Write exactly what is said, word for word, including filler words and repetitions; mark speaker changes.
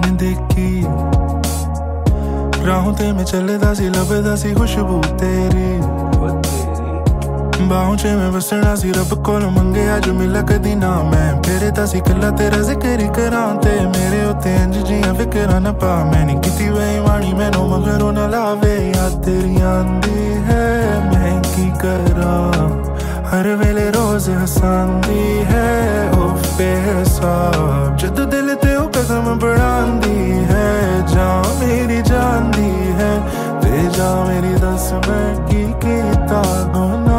Speaker 1: देखी राहों ते मैं चलदा सी लभदा सी खुशबू तेरी बाहों च मैं वसना सी रब कोल मंगे अज मिला कदी ना मैं फेरे ता सी कला तेरा जिक्र करां ते मेरे उत्ते इंज जियां फिकरां ना पा मैं नी कीती बेईमानी मैनू मगरों ना लावे याद तेरी आंदी है मैं की करां हर वेले रोज हसांदी है ओ बेहिसाब जद दिल ते ओ कसम बढ़ांदी है जान मेरी जानदी है ते जा मेरी दस मैं की कीता गुनाह